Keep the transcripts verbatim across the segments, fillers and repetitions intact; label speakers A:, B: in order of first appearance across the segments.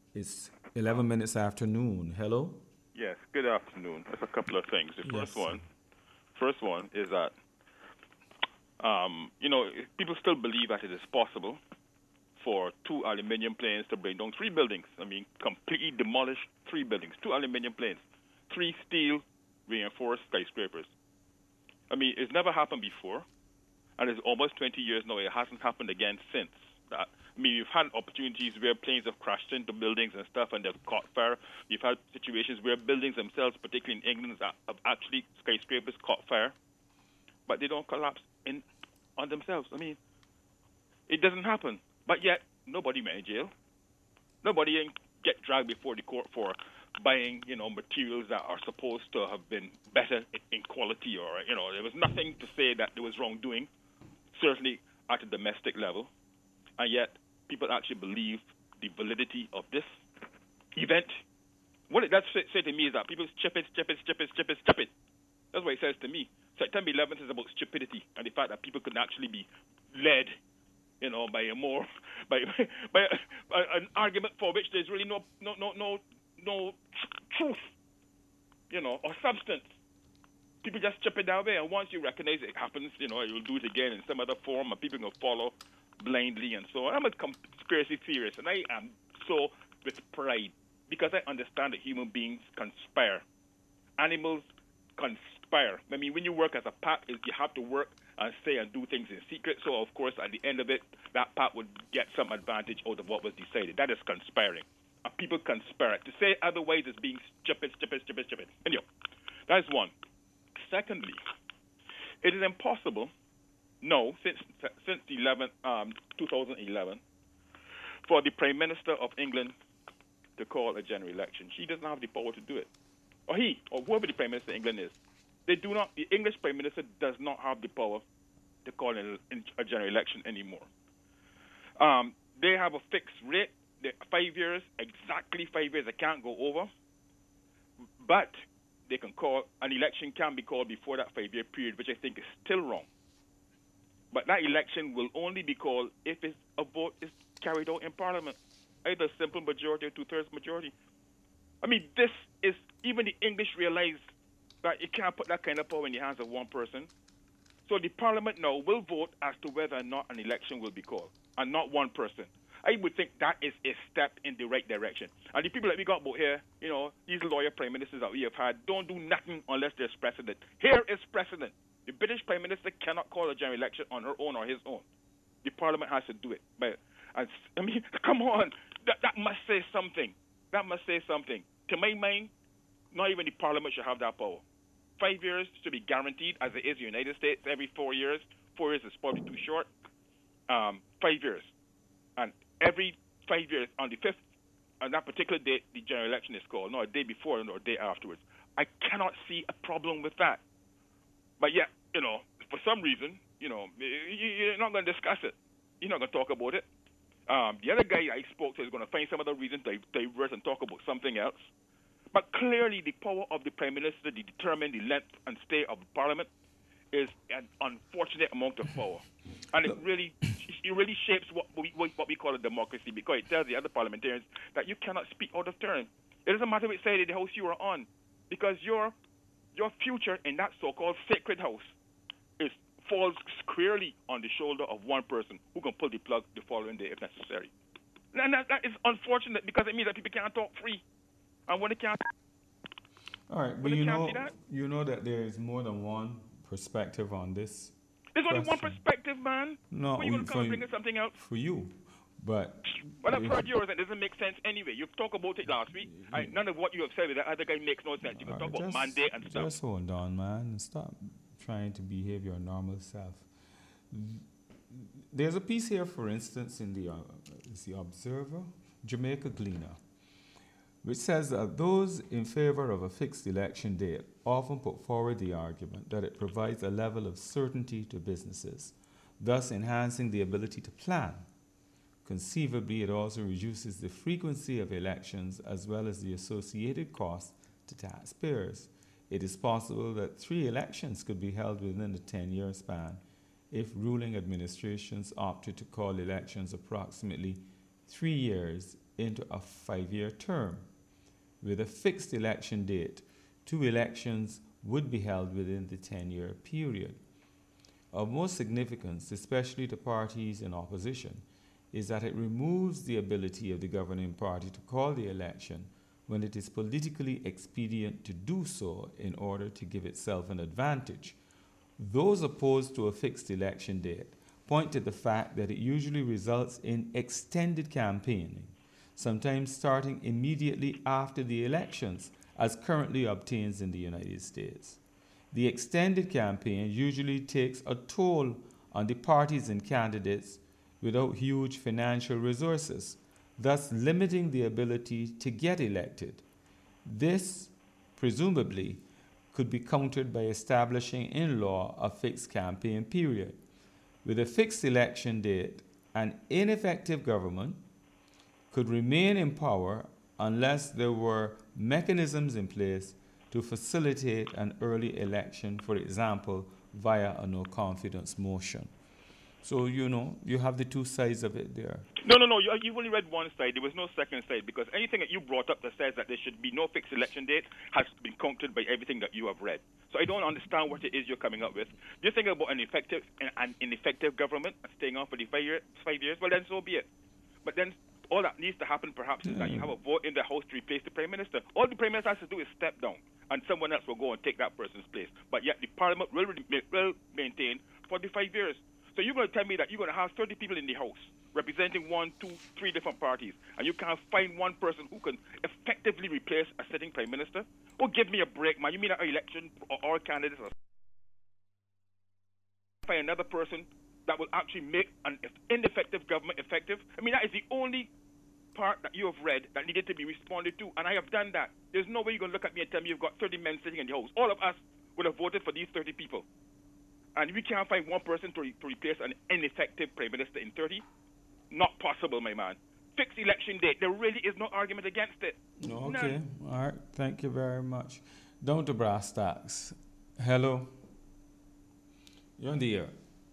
A: It's eleven minutes after noon. Hello?
B: Yes, good afternoon. There's a couple of things. The
A: Yes,
B: first
A: sir.
B: one, first one is that um, you know people still believe that it is possible for two aluminium planes to bring down three buildings. I mean, completely demolish three buildings, two aluminium planes, three steel reinforced skyscrapers. I mean, it's never happened before, and it's almost twenty years now. It hasn't happened again since that. I mean, you've had opportunities where planes have crashed into buildings and stuff, and they've caught fire. You've had situations where buildings themselves, particularly in England, have actually skyscrapers caught fire, but they don't collapse in on themselves. I mean, it doesn't happen. But yet, nobody went in jail. Nobody get dragged before the court for buying, you know, materials that are supposed to have been better in quality, or you know, there was nothing to say that there was wrongdoing, certainly at a domestic level, and yet people actually believe the validity of this event. What it does say, say to me is that people stupid, stupid, stupid, stupid, stupid. That's what it says to me. September eleventh is about stupidity and the fact that people could actually be led, you know, by a more by by a, an argument for which there's really no no no no no truth, you know, or substance. People just chip it that way, and once you recognize it happens, you know, you'll do it again in some other form, and people will follow blindly and so on. I'm a conspiracy theorist, and I am so with pride because I understand that human beings conspire. Animals conspire. I mean, when you work as a pack, you have to work and say and do things in secret. So, of course, at the end of it, that pack would get some advantage out of what was decided. That is conspiring. And people conspire. To say otherwise is being stupid, stupid, stupid, stupid. Anyhow, that's one. Secondly, it is impossible, no, since since eleven, um, twenty eleven, for the Prime Minister of England to call a general election. She doesn't have the power to do it. Or he, or whoever the Prime Minister of England is. They do not, the English Prime Minister does not have the power to call a, a general election anymore. Um, they have a fixed rate, five years, exactly five years, they can't go over. But they can call, an election can be called before that five-year period, which I think is still wrong. But that election will only be called if it's, a vote is carried out in Parliament, either a simple majority or two-thirds majority. I mean, this is, even the English realize that you can't put that kind of power in the hands of one person. So the Parliament now will vote as to whether or not an election will be called, and not one person. I would think that is a step in the right direction. And the people that we got about here, you know, these lawyer prime ministers that we have had, don't do nothing unless there's precedent. Here is precedent. The British Prime Minister cannot call a general election on her own or his own. The Parliament has to do it. But I mean, come on, that that must say something. That must say something. To my mind, not even the Parliament should have that power. Five years should be guaranteed, as it is in the United States. Every four years, four years is probably too short. Um, five years, and every five years, on the fifth, on that particular date, the general election is called. Not a day before, nor a day afterwards. I cannot see a problem with that. But yet, you know, for some reason, you know, you're not going to discuss it. You're not going to talk about it. Um, the other guy I spoke to is going to find some other reason to diverse and talk about something else. But clearly, the power of the Prime Minister to determine the length and stay of the Parliament is an unfortunate amount of power. And it really it really shapes what we, what we call a democracy, because it tells the other parliamentarians that you cannot speak out of turn. It doesn't matter which side of the house you are on, because your your future in that so-called sacred house is falls squarely on the shoulder of one person who can pull the plug the following day if necessary. And that, that is unfortunate, because it means that people can't talk free. And when they can't,
A: All right, but
B: when they
A: you
B: can't see
A: know,
B: that,
A: you know that there is more than one perspective on this
B: there's only one
A: question.
B: perspective, man.
A: No,
B: When you going to come
A: for
B: and bring in something else?
A: for you, but
B: Well, I've
A: if,
B: heard yours, and it doesn't make sense anyway. You've talked about it last week. I, none of what you have said with that other guy makes no sense. You can
A: all
B: talk
A: right,
B: about
A: just
B: mandate and stuff.
A: just hold on, man, and stop trying to behave your normal self. There's a piece here, for instance, in the uh, it's the Observer, Jamaica Gleaner, which says that those in favor of a fixed election date often put forward the argument that it provides a level of certainty to businesses, thus enhancing the ability to plan. Conceivably, it also reduces the frequency of elections as well as the associated costs to taxpayers. It is possible that three elections could be held within a ten-year span if ruling administrations opted to call elections approximately three years into a five-year term. With a fixed election date, two elections would be held within the ten-year period. Of most significance, especially to parties in opposition, is that it removes the ability of the governing party to call the election when it is politically expedient to do so in order to give itself an advantage. Those opposed to a fixed election date point to the fact that it usually results in extended campaigning, sometimes starting immediately after the elections, as currently obtains in the United States. The extended campaign usually takes a toll on the parties and candidates without huge financial resources, thus limiting the ability to get elected. This, presumably, could be countered by establishing in law a fixed campaign period. With a fixed election date, an ineffective government could remain in power unless there were mechanisms in place to facilitate an early election, for example, via a no confidence motion. So, you know, you have the two sides of it there.
B: No, no, no. You, you've only read one side. There was no second side, because anything that you brought up that says that there should be no fixed election date has been countered by everything that you have read. So I don't understand what it is you're coming up with. You're thinking about an effective, an ineffective government staying on for the five, year, five years. Well, then so be it. But then all that needs to happen, perhaps, is mm. that you have a vote in the House to replace the Prime Minister. All the Prime Minister has to do is step down, and someone else will go and take that person's place. But yet the Parliament will, will maintain for the five years. So you're going to tell me that you're going to have thirty people in the House representing one, two, three different parties, and you can't find one person who can effectively replace a sitting Prime Minister? Oh, give me a break, man. You mean that our election or our candidates are find another person that will actually make an ineffective government effective? I mean, that is the only part that you have read that needed to be responded to, and I have done that. There's no way you're going to look at me and tell me you've got thirty men sitting in the House. All of us would have voted for these thirty people. And we can't find one person to, re- to replace an ineffective Prime Minister in thirty? Not possible, my man. Fixed election date. There really is no argument against it.
A: Okay.
B: None.
A: All right. Thank you very much. Down to brass tacks. Hello. You're on the air.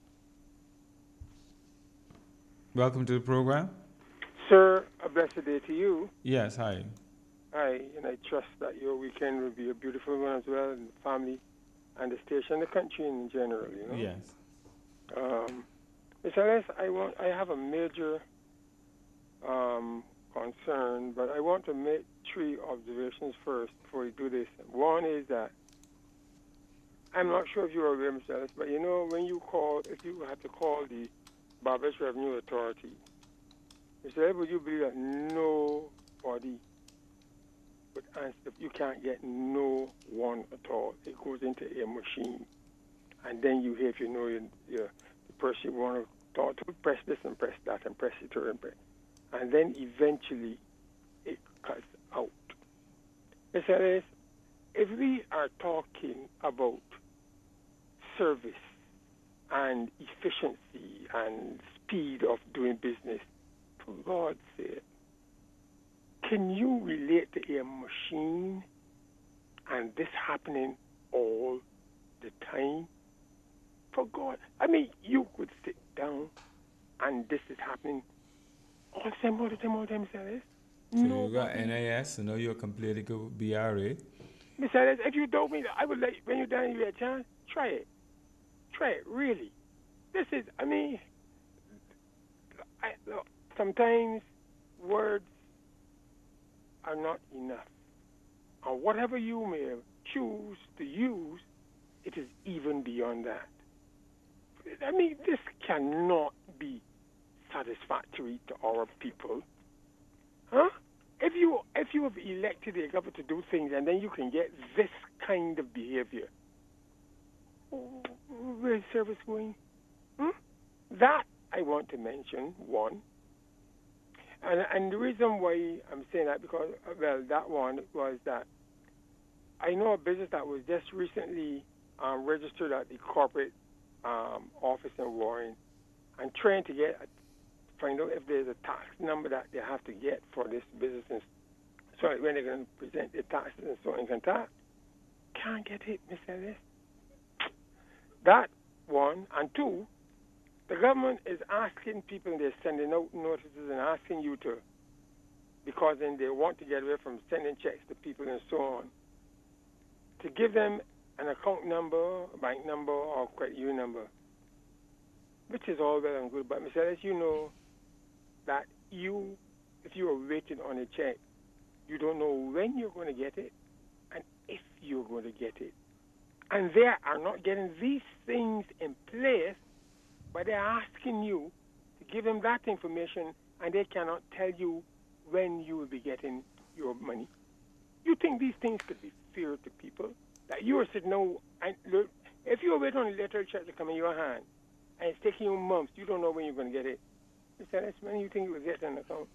A: Welcome to the program.
C: Sir, a blessed day to you.
A: Yes, hi.
C: Hi, and I trust that your weekend will be a beautiful one as well, and the family and the station, the country in general, you know?
A: Yes.
C: Um, Mister Ellis, I, want, I have a major um, concern, but I want to make three observations first before we do this. One is that I'm not sure if you're aware, Mister Ellis, but you know, when you call, if you had to call the Barbados Revenue Authority, Mister Ellis, would you believe that nobody would answer? You can't get no one at all. It goes into a machine, and then you hear, if you know you, you, the person you want to talk to, press this and press that and press it and press, and then eventually it cuts out. Mister Ellis, if we are talking about service and efficiency and speed of doing business, for God's sake, can you relate to a machine and this happening all the time? For God, I mean, you could sit down and this is happening all the time, all the time, all the time, Mister Ellis.
A: So no, you got N I S, and now you're completely good with B R A.
C: Mister Ellis, if you don't mean that, I would let you, when you're done, you get a chance, try it. Try it, really. This is, I mean, I, look, sometimes words are not enough. And whatever you may choose to use, it is even beyond that. I mean, this cannot be satisfactory to our people. Huh? If you if you have elected a government to do things and then you can get this kind of behavior, where's service going? Hmm? That I want to mention, one. And, and the reason why I'm saying that, because, well, that one was that I know a business that was just recently um, registered at the corporate um, office in Warren, and trying to get, find out if there's a tax number that they have to get for this business, and so when they're going to present their taxes and so on, tax, can't get it, Mister Ellis. That one, and two, the government is asking people, and they're sending out notices and asking you to because then they want to get away from sending checks to people and so on. To give them an account number, a bank number, or credit union number, which is all well and good. But Mister Ellis, you know that you, if you are waiting on a check, you don't know when you're going to get it and if you're going to get it. And they are not getting these things in place, but they're asking you to give them that information, and they cannot tell you when you will be getting your money. You think these things could be fair to people? That you are sitting now, and look, if you wait on a letter check to come in your hand, and it's taking you months, you don't know when you're going to get it. Mister Ellis, when you think you will get an account?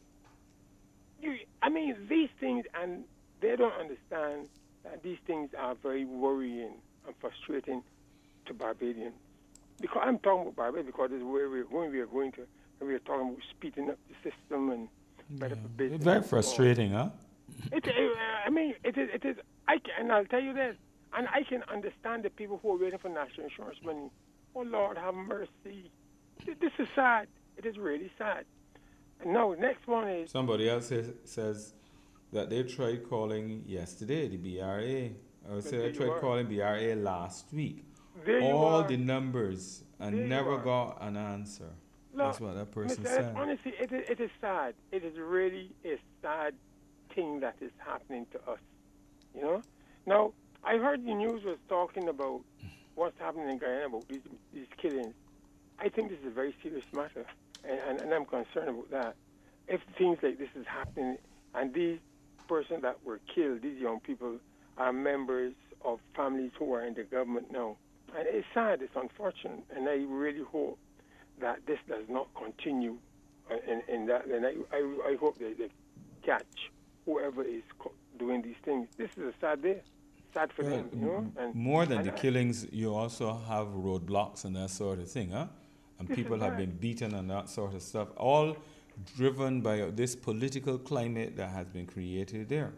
C: You, I mean, these things, and they don't understand that these things are very worrying and frustrating to Barbadians. Because I'm talking about Barbados because this is where we're going. We are going to, and we are talking about speeding up the system and better
A: Yeah.
C: for business.
A: Very frustrating, huh?
C: It, uh, I mean, it is. It is. I can, and I'll tell you this, and I can understand the people who are waiting for national insurance money. Oh Lord, have mercy. This is sad. It is really sad. No, next one is
A: Somebody else says, says that they tried calling yesterday, the B R A. I would say
C: there
A: they
C: you
A: tried
C: are.
A: calling B R A last week.
C: there you
A: All
C: are.
A: the numbers and
C: There you
A: never
C: are.
A: got an answer.
C: Look,
A: That's what that person
C: Mister Ellis,
A: said.
C: honestly, it is, it is sad. It is really a sad thing that is happening to us. You know. Now, I heard the news was talking about what's happening in Guyana about these these killings. I think this is a very serious matter, and, and, and I'm concerned about that. If things like this is happening, and these persons that were killed, these young people, are members of families who are in the government now, and it's sad, it's unfortunate, and I really hope that this does not continue in, in that, and I, I, I hope they, they catch whoever is co- doing these things. This is a sad day, sad for
A: Well,
C: them, you know. And,
A: More than
C: and
A: the
C: I-
A: killings, you also have roadblocks and that sort of thing, huh? And
C: This is
A: people have
C: right.
A: been beaten and that sort of stuff, all driven by this political climate that has been created there.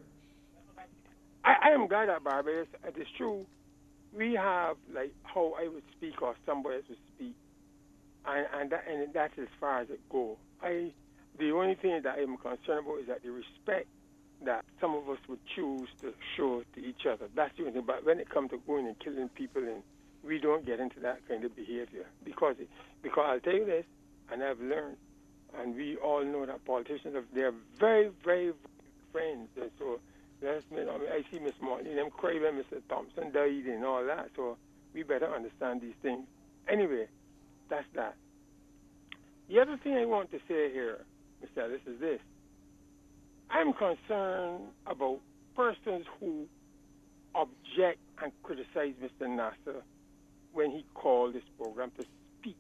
C: I, I am glad that Barbados, it is true, we have like how I would speak or somebody else would speak, and and that and that's as far as it goes. I the only thing that I'm concerned about is that the respect that some of us would choose to show to each other. That's the only thing. But when it comes to going and killing people, and we don't get into that kind of behavior because it, because I'll tell you this, and I've learned, and we all know that politicians are they're very very friends, and so. Yes, I, mean, I see Miss Martin, them cry when Mister Thompson died and all that, so we better understand these things. Anyway, that's that. The other thing I want to say here, Mister Ellis, is this. I'm concerned about persons who object and criticize Mister Nasser when he called this program to speak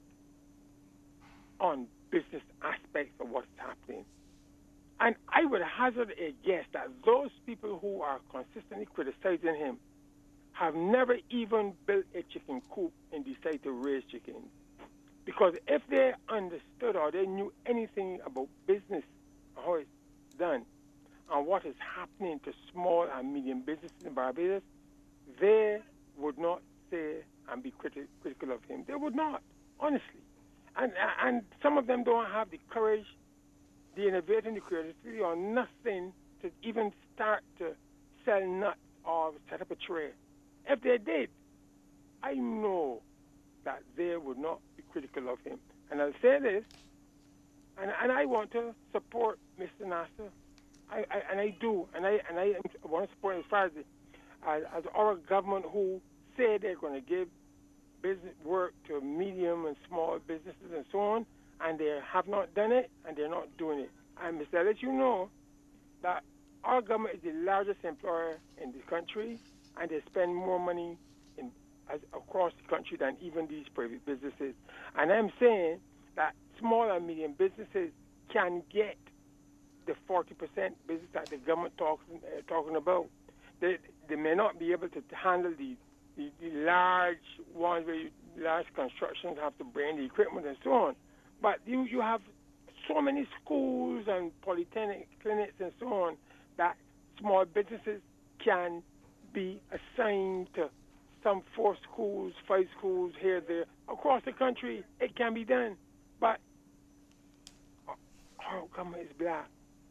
C: on business aspects of what's happening. And I would hazard a guess that those people who are consistently criticizing him have never even built a chicken coop and decided to raise chickens. Because if they understood or they knew anything about business, how it's done, and what is happening to small and medium businesses in Barbados, they would not say and be criti- critical of him. They would not, honestly. And, and some of them don't have the courage, the innovating, the creativity, or nothing to even start to sell nuts or set up a tray. If they did, I know that they would not be critical of him. And I'll say this, and, and I want to support Mister Nasser, I, I, and I do, and I and I want to support him as far as, the, as, as our government who say they're going to give business work to medium and small businesses and so on, and they have not done it, and they're not doing it. And Mister Ellis, you know that our government is the largest employer in the country, and they spend more money in, as, across the country than even these private businesses. And I'm saying that small and medium businesses can get the forty percent business that the government talks uh, talking about. They they may not be able to handle the the, the large ones where you, large constructions have to bring the equipment and so on. But you, you have so many schools and polytechnic clinics and so on that small businesses can be assigned to some four schools, five schools here, there. Across the country, it can be done. But our government is black.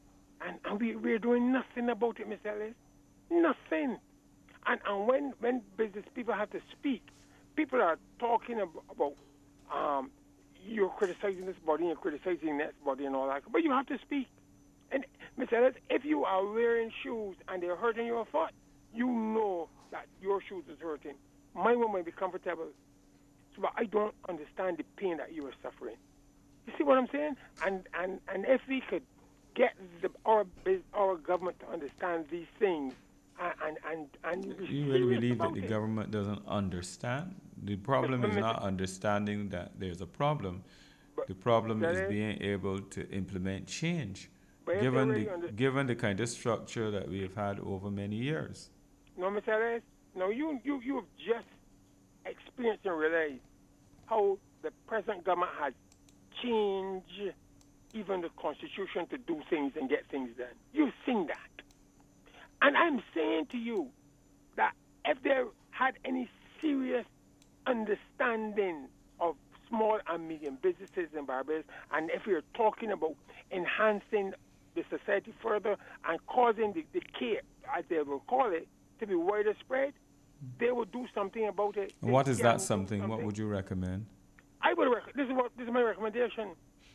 C: and, and we, we're doing nothing about it, Mister Ellis. Nothing. And, and when, when business people have to speak, people are talking about, about um, you're criticizing this body, you're criticizing that body and all that, but you have to speak. And Mister Ellis, if you are wearing shoes and they're hurting your foot, you know that your shoes is hurting. Mine one might be comfortable, so but I don't understand the pain that you are suffering. You see what I'm saying? And and, and if we could get the, our our government to understand these things, and and and be
A: you really believe that
C: about
A: the
C: it.
A: government doesn't understand? The problem is not understanding that there's a problem.
C: But
A: The problem
C: that
A: is
C: is-
A: being able to implement change,
C: But if they
A: given
C: really
A: the
C: under-
A: given the kind of structure that we have had over many years.
C: No, Mister Ellis, no, you you you have just experienced and realized how the present government has changed even the constitution to do things and get things done. You've seen that. And I'm saying to you that if there had any serious understanding of small and medium businesses in Barbados, and if we're talking about enhancing the society further and causing the, the care, as they will call it, to be wider spread, they would do something about it.
A: And what
C: They
A: is
C: can
A: that
C: do
A: something? What would you recommend?
C: I would rec- this is what this is my recommendation.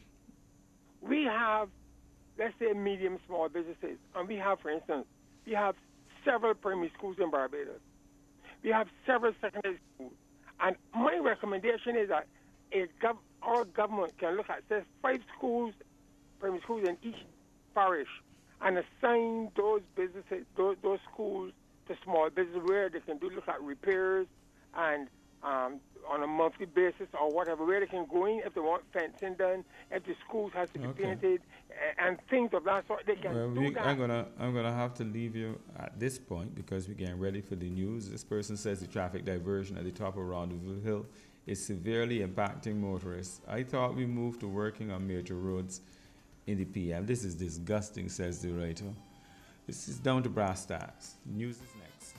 C: We have, let's say, medium small businesses, and we have, for instance, we have several primary schools in Barbados. We have several secondary schools, and my recommendation is that a gov- our government can look at say five schools, primary schools in each parish, and assign those businesses, those, those schools, to small businesses where they can do look at repairs and um, on a monthly basis or whatever, where they can go in if they want fencing done, if the schools has to be
A: Okay.
C: painted, a- and things of that sort. They can
A: Well,
C: do
A: we,
C: that.
A: I'm gonna I'm gonna have to leave you at this point because we're getting ready for the news. This person says the traffic diversion at the top of Rendezvous Hill is severely impacting motorists. I thought we moved to working on major roads in the P M. This is disgusting, says the writer. This is down to brass tacks. News is next.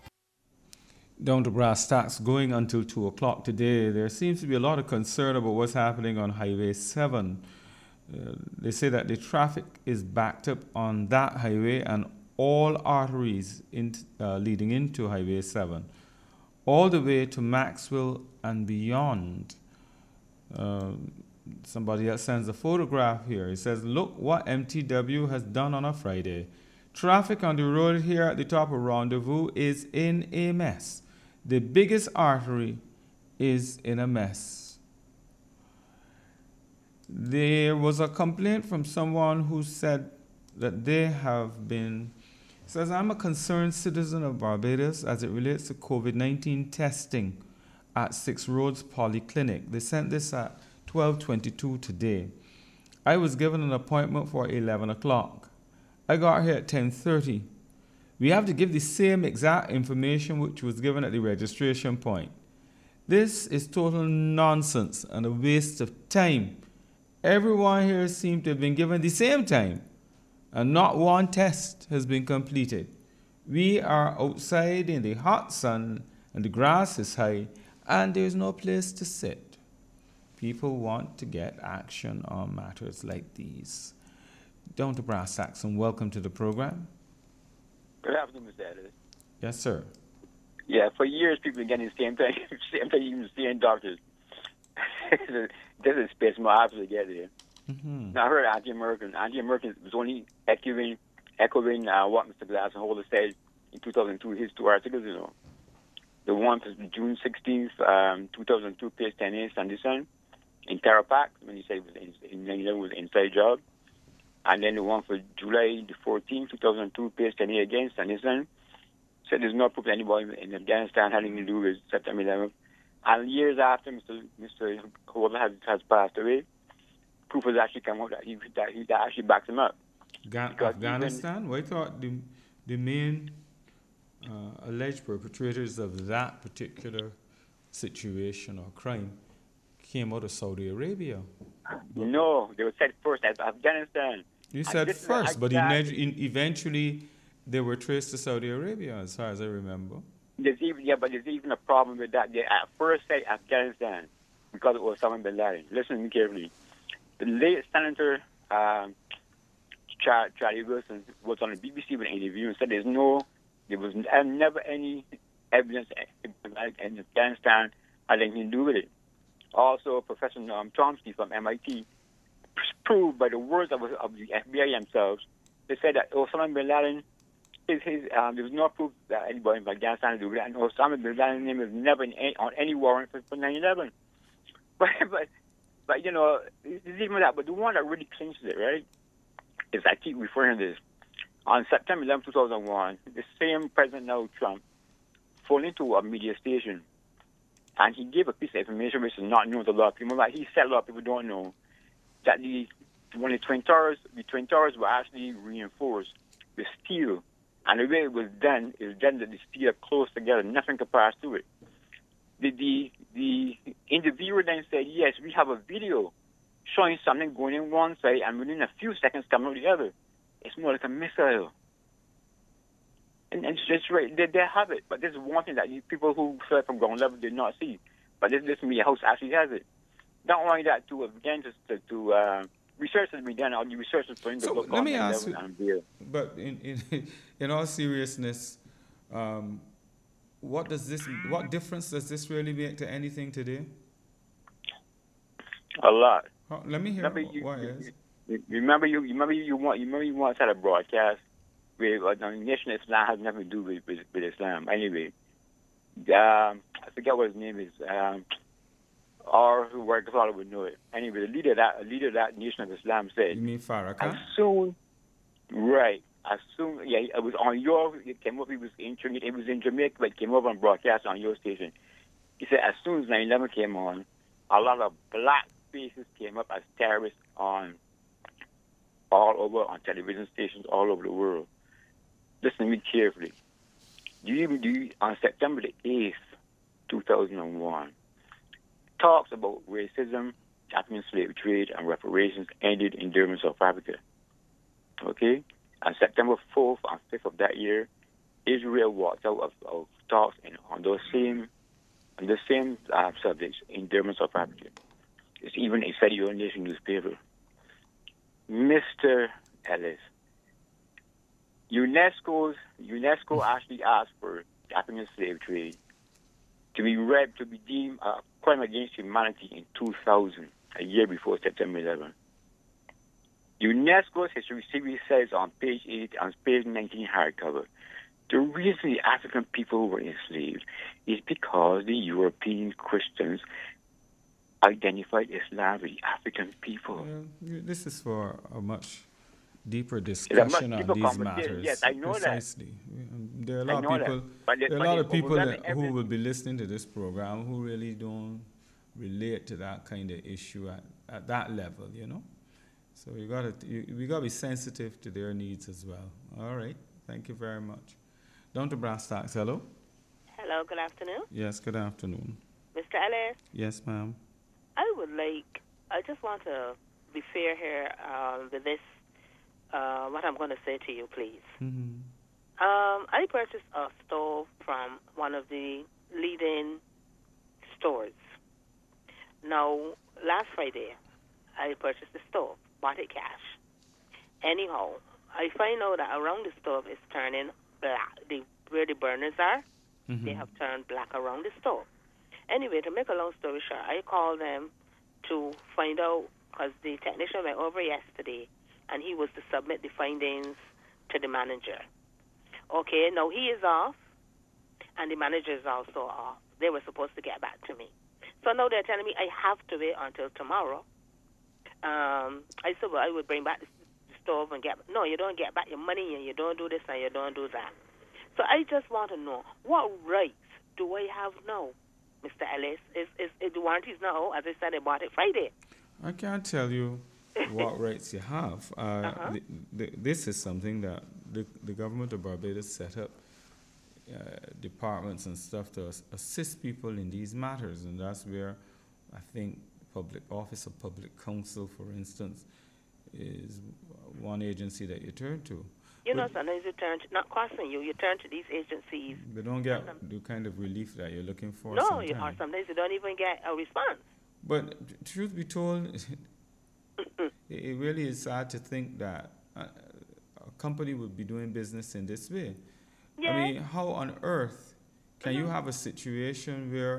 A: Down to brass tacks, going until two o'clock today. There seems to be a lot of concern about what's happening on Highway seven. Uh, they say that the traffic is backed up on that highway and all arteries in, uh, leading into Highway seven, all the way to Maxwell and beyond. Um, somebody else sends a photograph here. He says, look what M T W has done on a Friday. Traffic on the road here at the top of Rendezvous is in a mess. The biggest artery is in a mess. There was a complaint from someone who said that they have been, says, I'm a concerned citizen of Barbados as it relates to COVID nineteen testing at Six Roads Polyclinic. They sent this at twelve twenty-two today. I was given an appointment for eleven o'clock. I got here at ten thirty. We have to give the same exact information which was given at the registration point. This is total nonsense and a waste of time. Everyone here seems to have been given the same time, and not one test has been completed. We are outside in the hot sun, and the grass is high, and there's no place to sit. People want to get action on matters like these. Down to brass tacks, and welcome to the program.
D: Good afternoon, Mister Ellis.
A: Yes, sir.
D: Yeah, for years people have been getting the same thing, same thing, even the same doctors. This is space more after to get there.
A: Mm-hmm.
D: Now, I heard anti-American. Anti-American was only echoing, echoing uh, what Mister Glassenholder said in two thousand two, his two articles, you know. The one for June sixteenth, um, two thousand two, page ten A, Sunday Sun, in Tarapak, when he said it was, in, in, it was an inside job. And then the one for July the fourteenth, two thousand two, page ten A again, Sunday Sun, said there's no proof anybody in Afghanistan having to do with September eleventh. And years after Mister Mister Holder has, has passed away, proof has actually come out that he, that he that actually backs him up.
A: Ga-
D: Because
A: Afghanistan? Well, I thought the, the main uh, alleged perpetrators of that particular situation or crime came out of Saudi Arabia.
D: No, they were said first as Afghanistan.
A: You
D: I
A: said
D: didn't-
A: first,
D: I-
A: but
D: I-
A: in, in, eventually they were traced to Saudi Arabia, as far as I remember.
D: There's even yeah, but there's even a problem with that. They at first said Afghanistan because it was Osama bin Laden. Listen to me carefully. The late Senator um, Char- Charlie Wilson was on the B B C with an interview and said there's no, there was n- never any evidence in Afghanistan had anything to do with it. Also, Professor um, Chomsky from M I T proved by the words of, of the F B I themselves, they said that Osama bin Laden, his, his, um, there was no proof that anybody in Afghanistan had to do with it, and Osama bin Laden's name was never in any, on any warrant for, for nine eleven. But, but, but, you know, it's even that. But the one that really clinches it, right, is I keep referring to this. On September eleventh, two thousand one, the same President now, Trump, phoned into a media station, and he gave a piece of information which is not known to a lot of people. Like he said, a lot of people don't know that the when the Twin Towers, the Twin Towers were actually reinforced with steel, and the way it was done is done that the steel are close together, nothing could pass through it. The, the the interviewer then said, yes, we have a video showing something going in one side and within a few seconds coming out the other. It's more like a missile. And, and it's just right, they, they have it. But this is one thing that you, people who fell from ground level did not see. But this, this media house actually has it. Not only that, to again, to, to uh, research has been done, all the research is putting the
A: So
D: book
A: let
D: on
A: me ask you,
D: and
A: but in, in, in all seriousness, um, what does this, what difference does this really make to anything today?
D: A lot.
A: Huh, let me hear
D: Remember
A: what,
D: you,
A: what
D: you,
A: is.
D: you, remember you, remember you, you want, you remember you once had a broadcast where uh, the Nation of Islam has nothing to do with, with, with Islam. Anyway, um, I forget what his name is. Um, or who worked all would know it. Anyway, the leader of that, the leader of that Nation of Islam said,
A: You mean Farrakhan?
D: as soon, right, as soon, yeah, it was on your, it came up, it was in Trinidad, it was in Jamaica, but it came over on broadcast on your station. He said, as soon as nine eleven came on, a lot of black faces came up as terrorists on, all over, on television stations all over the world. Listen to me carefully. Do you, do you, on September the eighth, two thousand one, talks about racism, African slave trade, and reparations ended in Durban, South Africa. Okay? On September fourth and fifth of that year, Israel walked out of, of talks in, on those same on the same uh, subjects in Durban, South Africa. It's even a Federal Nation newspaper. Mister Ellis, UNESCO's UNESCO actually asked for African slave trade to be read to be deemed a crime against humanity in two thousand, a year before September eleventh. UNESCO's history series says on page eight and page nineteen hardcover, the reason the African people were enslaved is because the European Christians identified Islam with the African people.
A: Uh, this is for a much deeper
D: much
A: discussion
D: deeper
A: on these
D: conversation.
A: matters.
D: Yes, I know that.
A: Precisely. Um, There are a
D: I
A: lot
D: know
A: of
D: that.
A: people.
D: But the-
A: there are a
D: but
A: lot
D: the
A: of people
D: overwhelming
A: that, who
D: evidence-
A: will be listening to this program who really don't relate to that kind of issue at, at that level. You know, so you gotta you, we gotta be sensitive to their needs as well. All right. Thank you very much. Down to brass tacks. Hello.
E: Hello, good afternoon.
A: Yes. Good afternoon.
E: Mister Ellis,
A: Yes, ma'am.
E: I would like, I just want to be fair here um, with this, uh, what I'm going to say to you, please.
A: Mm-hmm.
E: Um, I purchased a stove from one of the leading stores. Now, last Friday, I purchased the stove, bought it cash. Anyhow, I find out that around the stove is turning black. The, where the burners are,
A: Mm-hmm.
E: they have turned black around the stove. Anyway, to make a long story short, I called them to find out, because the technician went over yesterday, and he was to submit the findings to the manager. Okay, now he is off, and the manager is also off. They were supposed to get back to me. So now they're telling me I have to wait until tomorrow. Um, I said, well, I would bring back the stove and get, no, you don't get back your money, and you don't do this, and you don't do that. So I just want to know, what rights do I have now, Mister Ellis? Is, is, is the warranties now, as I said, I bought it Friday.
A: I can't tell you what rights you have. Uh,
E: Uh-huh.
A: the, the, this is something that the, the government of Barbados set up uh, departments and stuff to as- assist people in these matters, and that's where I think public office of public counsel, for instance, is one agency that you turn to.
E: You know,
A: But
E: sometimes you turn to, not costing you, you turn to these agencies.
A: they don't get the kind of relief that you're looking for.
E: No, you, or
A: sometimes.
E: sometimes you don't even get a response.
A: But t- truth be told, it, it really is sad to think that uh, company would be doing business in this way.
E: Yes.
A: I mean, how on earth can you have a situation where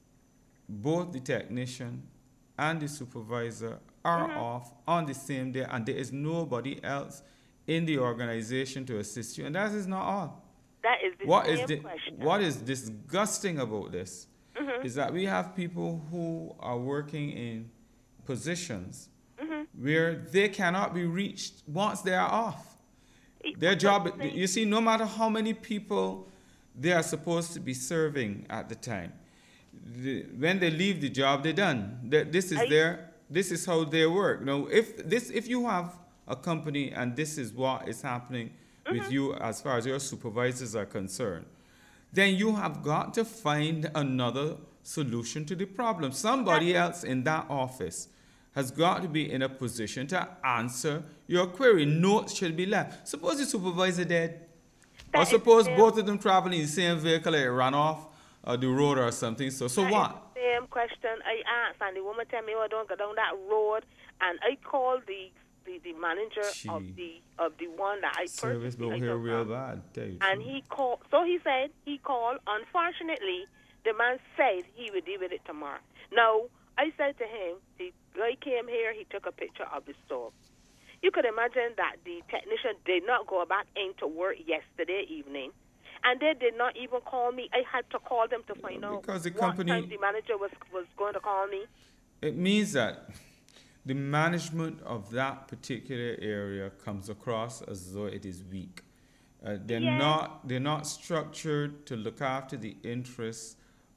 A: both the technician and the supervisor are
E: Mhm.
A: off on the same day and there is nobody else in the organization to assist you? And that is not all.
E: That is the
A: What is
E: same
A: the,
E: question.
A: what is disgusting about this
E: Mhm.
A: is that we have people who are working in positions
E: Mhm.
A: where they cannot be reached once they are off.
E: It-
A: Their
E: but
A: job,
E: see-
A: you see, no matter how many people they are supposed to be serving at the time, the, when they leave the job, they're done. They, this is
E: I-
A: their, this is how they work. Now, if this, if you have a company and this is what is happening with you as far as your supervisors are concerned, then you have got to find another solution to the problem. Somebody else in that office has got to be in a position to answer your query. Notes should be left. Suppose the supervisor dead,
E: That
A: or
E: is
A: suppose
E: fair.
A: both of them traveling in the same vehicle and it ran off uh, the road or something. So, so
E: That is
A: what?
E: the same question I asked, and the woman tell me, "Oh, don't go down that road." And I called the the, the manager of
A: Gee.
E: the of the one that I
A: Service
E: purchased the
A: out here
E: item
A: real
E: from.
A: bad. Tell you
E: And
A: truth.
E: he called. So he said he called. Unfortunately, the man said he would deal with it tomorrow. Now I said to him, the guy came here. He took a picture of the stove. You could imagine that the technician did not go back into work yesterday evening, and they did not even call me. I had to call them to find out
A: Because the
E: what
A: company-
E: time the manager was was going to call me.
A: It means that the management of that particular area comes across as though it is weak. Uh, they're
E: Yeah.
A: not they're not structured to look after the interests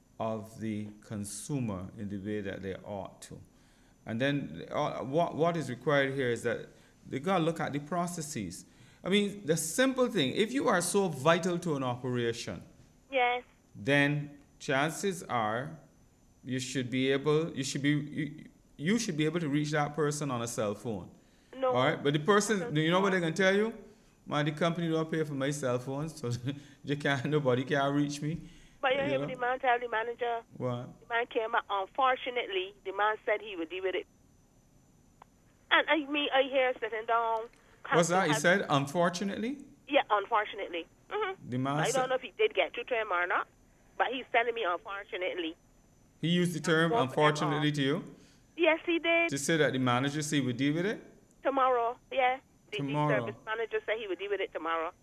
A: of the consumer in the way that they ought to. And then uh, what what is required here is that they gotta look at the processes. I mean, the simple thing, if you are so vital to an operation,
E: Yes.
A: then chances are you should be able you should be you, you should be able to reach that person on a cell phone.
E: No.
A: All right, but the person, do you know what they're gonna tell you? Man, the company don't pay for my cell phone, so you can't nobody can reach me.
E: But you
A: You
E: hear
A: know?
E: the man tell the manager.
A: What?
E: The man came out. Unfortunately, the man said he would deal with it. And I mean, I hear sitting down.
A: What's that? You
E: has-
A: said unfortunately?
E: Yeah, unfortunately. hmm
A: The man
E: I
A: said,
E: don't know if he did get through to him or not, but he's telling me unfortunately.
A: he used the term
E: Both of them
A: unfortunately
E: are.
A: to you
E: Yes, he did.
A: to say that the manager say would deal with it.
E: Tomorrow, yeah. The,
A: Tomorrow.
E: the service manager said he would deal with it tomorrow.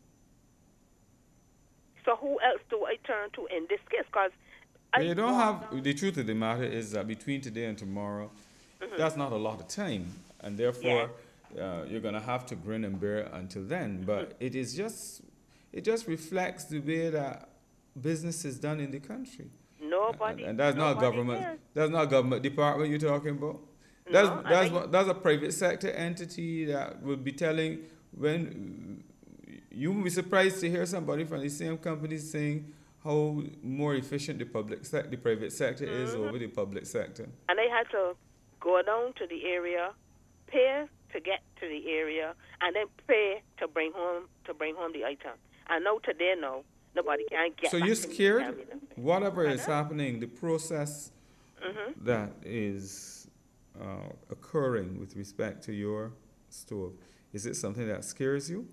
E: So who else do I turn to in this case? Because
A: But you don't have, the truth of the matter is that between today and tomorrow, that's not a lot of time. And therefore, uh, you're going to have to grin and bear until then. But it is just, it just reflects the way that business is done in the country.
E: Nobody.
A: And, and that's not
E: nobody
A: government,
E: cares.
A: that's not government department you're talking about. That's,
E: No,
A: that's,
E: I-
A: what, that's a private sector entity that would be telling when, you will be surprised to hear somebody from the same company saying how more efficient the public sec- the private sector is
E: Mm-hmm.
A: over the public sector.
E: And I had to go down to the area, pay to get to the area, and then pay to bring home to bring home the item. And now today, no, nobody can get.
A: So
E: back
A: you're
E: to me and
A: scared?
E: tell me nothing.
A: Whatever is
E: Uh-huh.
A: happening, the process
E: Mhm.
A: that is uh, occurring with respect to your stove, is it something that scares you?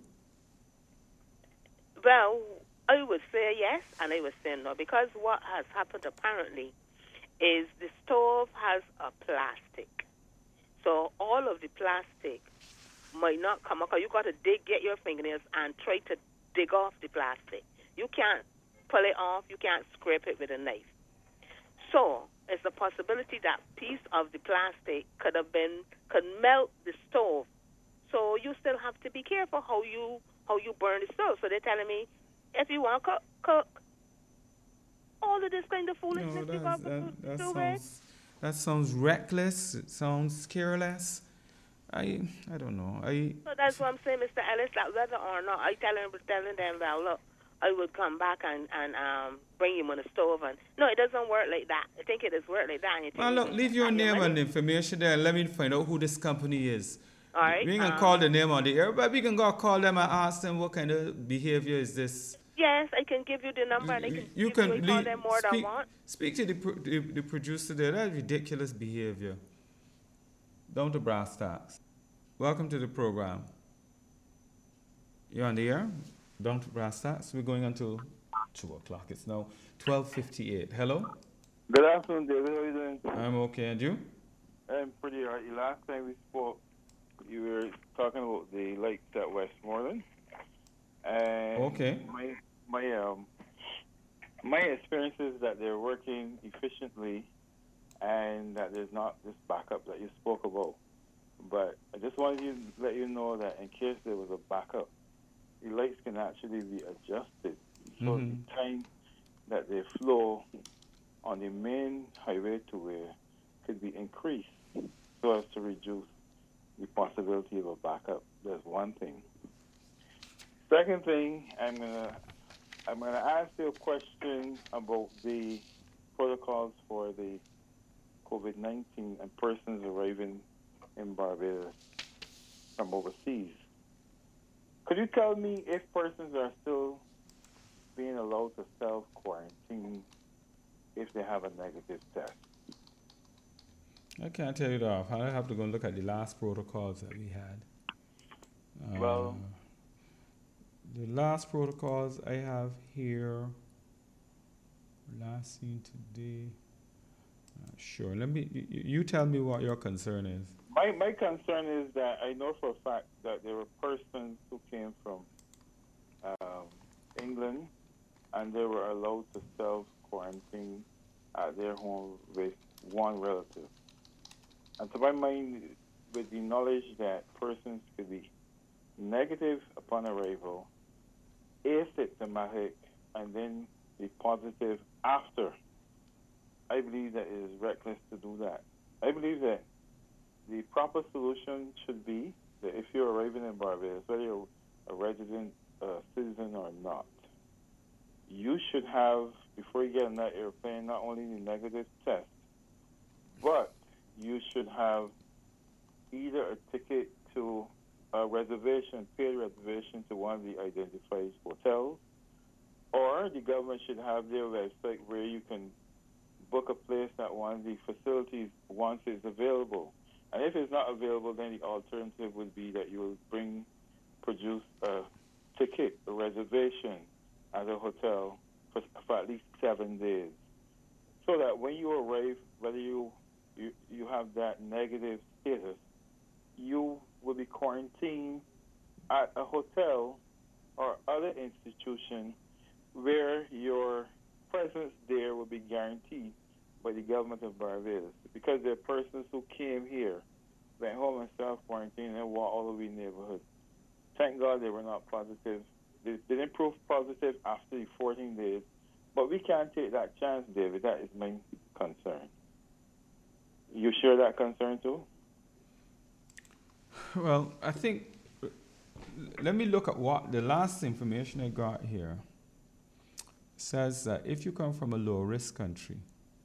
E: Well, I would say yes, and I would say no, because what has happened apparently is the stove has a plastic. So all of the plastic might not come out. 'Cause you got to dig, get your fingernails and try to dig off the plastic. You can't pull it off. You can't scrape it with a knife. So it's a possibility that piece of the plastic could have been could melt the stove. So you still have to be careful how you how you burn the stove. So they're telling me if you want to cook, cook. All of this kind of foolishness
A: No,
E: you
A: that's,
E: got
A: that,
E: to
A: that
E: do with.
A: sounds that sounds reckless. It sounds careless. I I don't know. I
E: So that's what I'm saying, Mister Ellis, that whether or not I tell them, telling them that, look, I would come back and, and um, bring you on the stove. And no, it doesn't work like that. I think it does work like that. And you
A: well,
E: think
A: look,
E: you
A: leave
E: can
A: your
E: have
A: name
E: money.
A: and information there, and let me find out who this company is.
E: All right.
A: We can
E: um,
A: call the name on the air, but we can go call them and ask them what kind of behavior is this.
E: Yes, I can give you the number, and I can
A: You
E: give
A: can
E: you, I call
A: leave-
E: them more than
A: speak,
E: once.
A: speak to the, pro- the the producer there. That's ridiculous behavior. Down to brass tacks. Welcome to the program. You're on the air. Down to brass tacks. We're going until two o'clock. It's now twelve fifty-eight. Hello?
F: Good afternoon, David. How are you doing?
A: I'm okay. And you?
F: I'm pretty all right. Last time we spoke, you were talking about the lights at Westmoreland. And
A: Okay.
F: My my um my experience is that they're working efficiently, and that there's not this backup that you spoke about. But I just wanted to let you know that in case there was a backup, the lights can actually be adjusted. So
A: Mhm.
F: the time that they flow on the main highway to where could be increased so as to reduce the possibility of a backup. That's one thing. Second thing, I'm gonna I'm gonna ask you a question about the protocols for the COVID nineteen and persons arriving in Barbados from overseas. Could you tell me if persons are still being allowed to self-quarantine if they have a negative test?
A: I can't tell you that off. I have to go and look at the last protocols that we had. Uh,
F: Well-
A: the last protocols I have here, last seen today. Uh, sure. Let me. You, you tell me what your concern is.
F: My my concern is that I know for a fact that there were persons who came from um, England and they were allowed to self-quarantine at their home with one relative. And to my mind, with the knowledge that persons could be negative upon arrival, asymptomatic, and then be positive after, I believe that it is reckless to do that. I believe that the proper solution should be that if you're arriving in Barbados, whether you're a resident, uh, citizen or not, you should have, before you get on that airplane, not only the negative test, but you should have either a ticket to a reservation, paid reservation to one of the identified hotels, or the government should have their website where you can book a place at one of the facilities once it's available. And if it's not available, then the alternative would be that you will bring, produce a ticket, a reservation at a hotel for, for at least seven days. So that when you arrive, whether you, you, you have that negative status, you will be quarantined at a hotel or other institution where your presence there will be guaranteed by the government of Barbados. Because there are persons who came here, went home and self-quarantined and walked all over the neighborhood. Thank God they were not positive. They, they didn't prove positive after the fourteen days. But we can't take that chance, David. That is my concern. You share that concern too?
A: Well, I think, let me look at what the last information I got here says that if you come from a low risk country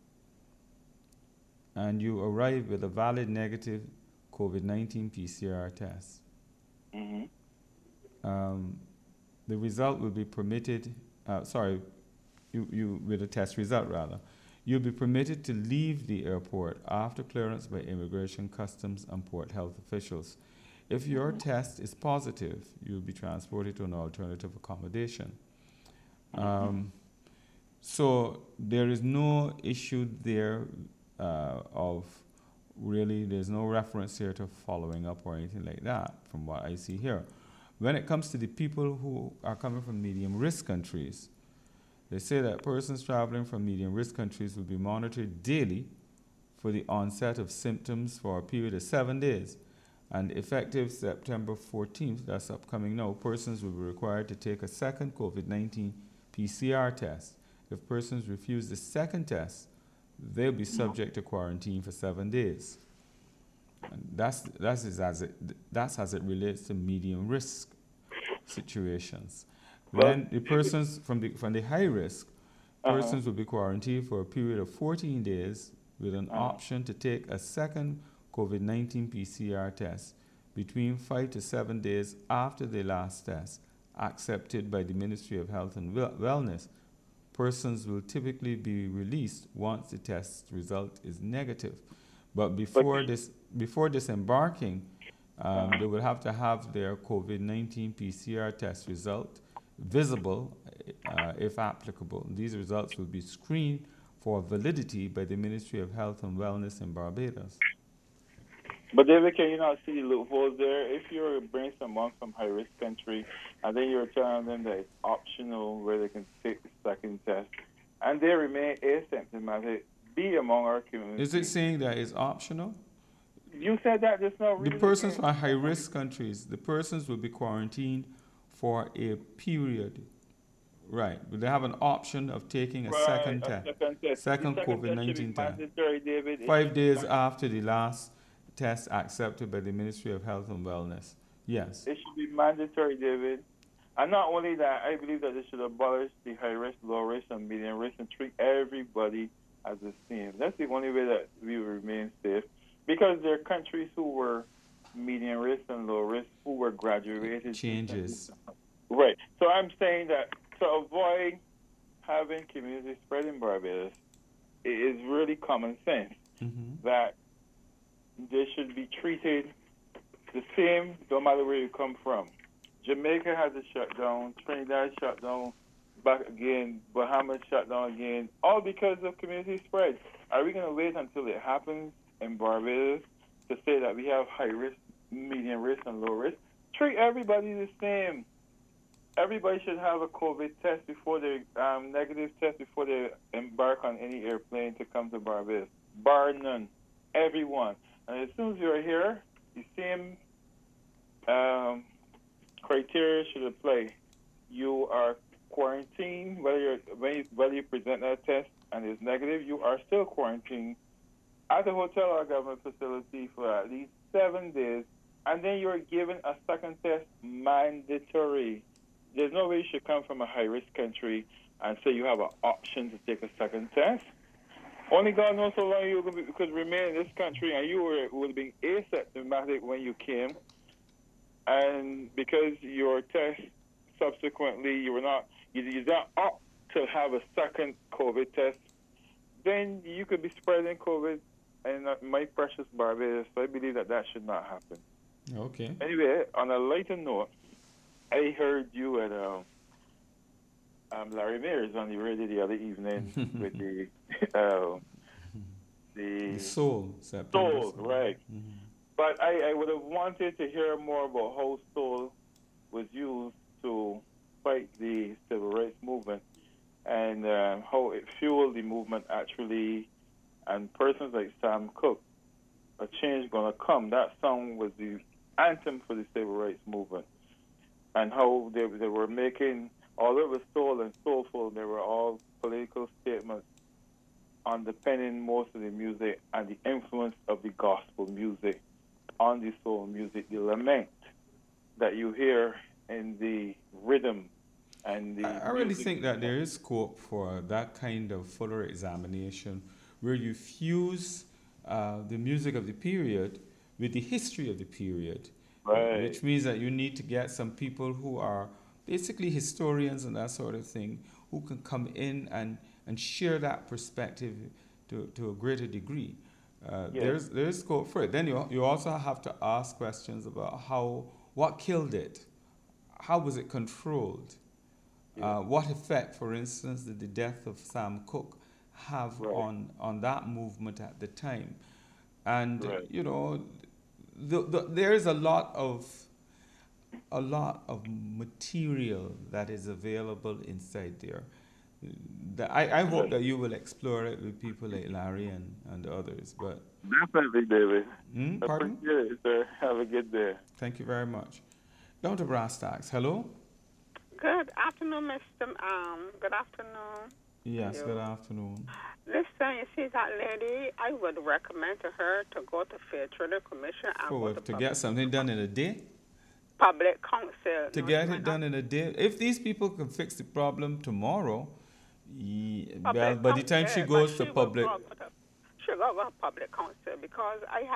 A: and you arrive with a valid negative COVID nineteen P C R test,
F: Mm-hmm.
A: um, the result will be permitted, uh, sorry, you, you with a test result rather, you'll be permitted to leave the airport after clearance by immigration, customs, and port health officials. If your test is positive, you'll be transported to an alternative accommodation. Um, so there is no issue there uh, of really, there's no reference here to following up or anything like that from what I see here. When it comes to the people who are coming from medium risk countries, they say that persons traveling from medium risk countries will be monitored daily for the onset of symptoms for a period of seven days. And effective September fourteenth, that's upcoming now, persons will be required to take a second COVID nineteen P C R test. If persons refuse the second test, they'll be subject to quarantine for seven days. And that's, that's, as it, that's as it relates to medium risk situations. Then the persons from the, from the high risk,
F: Uh-huh.
A: persons will be quarantined for a period of fourteen days with an
F: Uh-huh.
A: option to take a second COVID nineteen P C R test between five to seven days after the last test, accepted by the Ministry of Health and Wel- Wellness. Persons will typically be released once the test result is negative. But before this, before disembarking, Um, they will have to have their COVID nineteen P C R test result visible, uh, if applicable. These results will be screened for validity by the Ministry of Health and Wellness in Barbados.
F: But David, can you not see the loopholes there? If you're bringing someone from high-risk country, and then you're telling them that it's optional where they can take the second test, and they remain asymptomatic, be among our community.
A: Is it saying that it's optional?
F: You said that just now.
A: The persons from high-risk countries, the persons will be quarantined for a period. Right. They have an option of taking a
F: right,
A: second
F: a
A: test.
F: Second, test.
A: second COVID nineteen test. Five days after the last test accepted by the Ministry of Health and Wellness. Yes.
F: It should be mandatory, David. And not only that, I believe that they should abolish the high risk, low risk, and medium risk and treat everybody as the same. That's the only way that we will remain safe. Because there are countries who were medium risk and low risk who were graduated.
A: Changes.
F: Right. So I'm saying that to avoid having community spread in Barbados, it is really common sense
A: mm-hmm.
F: that they should be treated the same no matter where you come from. Jamaica has a shutdown, Trinidad shut down, back again, Bahamas shut down again, all because of community spread. Are we going to wait until it happens in Barbados to say that we have high risk, medium risk, and low risk? Treat everybody the same. Everybody should have a COVID test before they, um, negative test before they embark on any airplane to come to Barbados. Bar none. Everyone. And as soon as you're here, the same um, criteria should apply. You are quarantined, whether, you're, whether you present that test and it's negative, you are still quarantined at a hotel or government facility for at least seven days, and then you're given a second test mandatory. There's no way you should come from a high-risk country and say you have an option to take a second test. Only God knows how long you could remain in this country, and you were would be asymptomatic when you came. And because your test subsequently, you were not, you did not opt to have a second COVID test, then you could be spreading COVID in my precious Barbados. So I believe that that should not happen.
A: Okay.
F: Anyway, on a lighter note, I heard you at um, um, Larry Mears on the radio the other evening with the uh, the,
A: the soul,
F: soul, right?
A: Mm-hmm.
F: But I, I would have wanted to hear more about how soul was used to fight the civil rights movement and uh, how it fueled the movement actually, and persons like Sam Cooke. A change gonna come. That song was the anthem for the civil rights movement. And how they, they were making, although it was soul and soulful, they were all political statements underpinning most of the music and the influence of the gospel music on the soul music, the lament that you hear in the rhythm and the
A: I, I really think that there is scope for that kind of fuller examination where you fuse uh, the music of the period with the history of the period.
F: Right.
A: Which means that you need to get some people who are basically historians and that sort of thing, who can come in and, and share that perspective to, to a greater degree. Uh,
F: yes.
A: There's there's scope for it. Then you you also have to ask questions about how what killed it, how was it controlled, yeah. uh, what effect, for instance, did the death of Sam Cooke have
F: right.
A: on on that movement at the time, and
F: right.
A: you know. The, the, there is a lot of a lot of material that is available inside there. The, I, I hope that you will explore it with people like Larry and, and others. But
F: definitely, David.
A: Hmm, pardon?
F: Appreciate it, sir. Have a good day.
A: Thank you very much. Down to brass tacks. Hello.
G: Good afternoon, Mister Um. Good afternoon.
A: Yes.
G: You.
A: Good afternoon.
G: Listen, you see that lady? I would recommend to her to go to Fair Trade Commission and
A: For
G: go
A: what,
G: to,
A: to
G: pub-
A: get something done in a day?
G: public council.
A: To
G: no,
A: get
G: she
A: it
G: might
A: done
G: not-
A: in a day? If these people can fix the problem tomorrow, ye, well,
G: Public
A: by the time she
G: council,
A: goes
G: but
A: to
G: she will
A: public,
G: go to- She go to public council because I had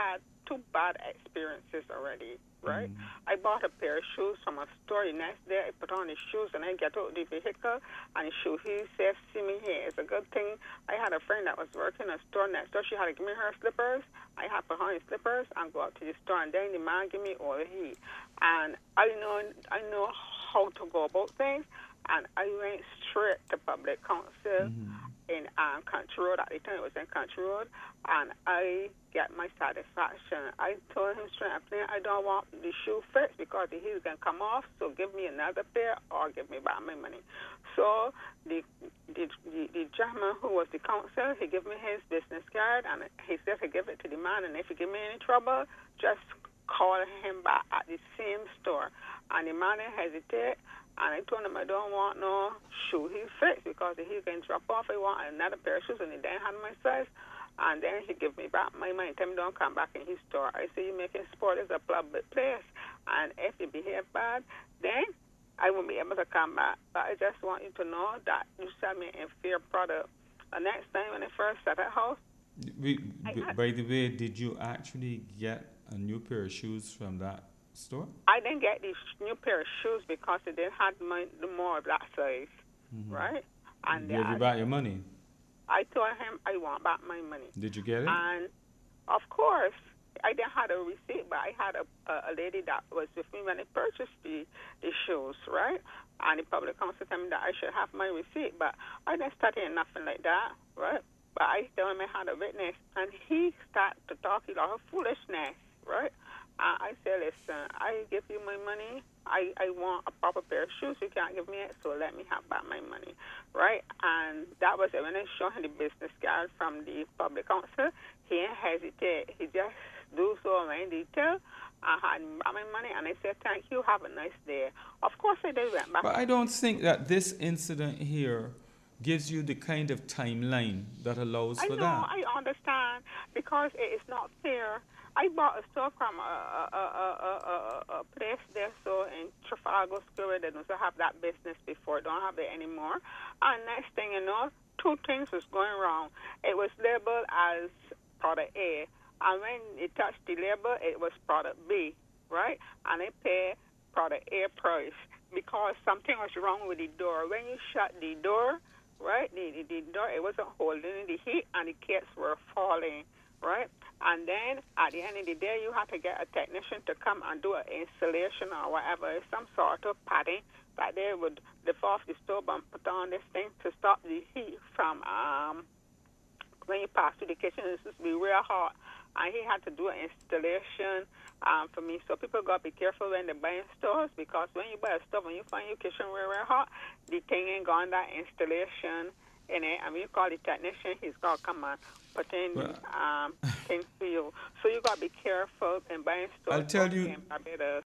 G: two bad experiences already, right?
A: Mm.
G: I bought a pair of shoes from a store. The next day, I put on the shoes, and I get out of the vehicle, and the shoe, he says, see me here. It's a good thing. I had a friend that was working in a store next door. She had to give me her slippers. I had to put on the slippers and go out to the store, and then the man give me all the heat. And I know, I know how to go about things, and I went straight to public counsel.
A: Mm-hmm.
G: in um, Country Road. At the time, it was in Country Road, and I get my satisfaction. I told him straight up, I don't want the shoe fixed because the heel's going to come off, so give me another pair or give me back my money. So the, the, the, the gentleman who was the counsel, he gave me his business card, and he said to give it to the man, and if he give me any trouble, just call him back at the same store. And the man didn't hesitate. And I told him I don't want no shoe he fixed because he can drop off. I want another pair of shoes, and he didn't have my size. And then he give me back my money. Tell me don't come back in his store. I say you making sport is a public place, and if you behave bad, then I won't be able to come back. But I just want you to know that you sell me a fair product. The next time when I first set a house,
A: We, b- by the way, did you actually get a new pair of shoes from that store?
G: I didn't get these new pair of shoes because they didn't have my, the more of that size,
A: Mm-hmm.
G: right? And
A: Gave you back your money.
G: I told him I want back my money.
A: Did you get it?
G: And of course, I didn't have a receipt, but I had a, a, a lady that was with me when I purchased the, the shoes, right? And the public counsel told me that I should have my receipt, but I didn't study nothing like that, right? But I told him I had a witness, and he started to talk a lot of foolishness, right? Uh, I said, listen, I give you my money. I, I want a proper pair of shoes. You can't give me it, so let me have back my money, right? And that was it. When I showed him the business card from the public counsel, he didn't hesitate. He just do so in detail. I had my money, and I said, thank you. Have a nice day. Of course, I did went back.
A: But I don't think that this incident here gives you the kind of timeline that allows
G: I
A: for
G: know,
A: that.
G: I understand, because it is not fair. I bought a store from a, a, a, a, a, a place there, so in Trafalgar Square, they don't have that business before, don't have it anymore. And next thing you know, two things was going wrong. It was labeled as product A, and when it touched the label, it was product B, right? And I paid product A price because something was wrong with the door. When you shut the door, right, the, the, the door, it wasn't holding the heat, and the cats were falling, right? And then at the end of the day, you have to get a technician to come and do an installation or whatever, some sort of padding that they would lift off the stove and put on this thing to stop the heat from um, when you pass through the kitchen. It's supposed to be real hot. And he had to do an installation um, for me. So people got to be careful when they're buying stoves, because when you buy a stove and you find your kitchen real, real hot, the thing ain't got that installation in it. And when you call the technician, he's got to come and put in
A: Well,
G: um, things for you. So you got to be careful in buying stoves.
A: I'll tell you-
G: in Barbados.